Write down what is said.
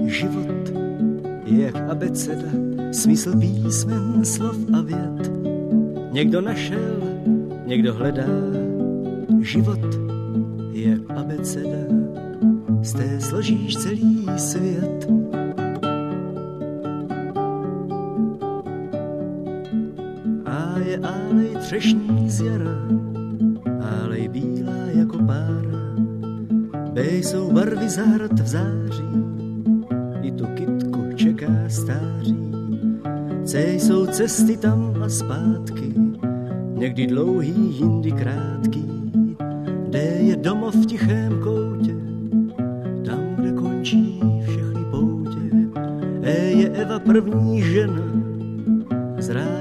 Život je jak abeceda, smysl písmen, slov a vět. Někdo našel, někdo hledá. Život je jak abeceda, z té složíš celý svět. A je álej třešní z jara, álej bílá jako pára. B jsou barvy zahrad v září, i tu kytku čeká stáří. C jsou cesty tam a zpátky, někdy dlouhý, jindy krátký. D je domov v tichém koutě, tam, kde končí všechny poutě. E je Eva první žena, zrá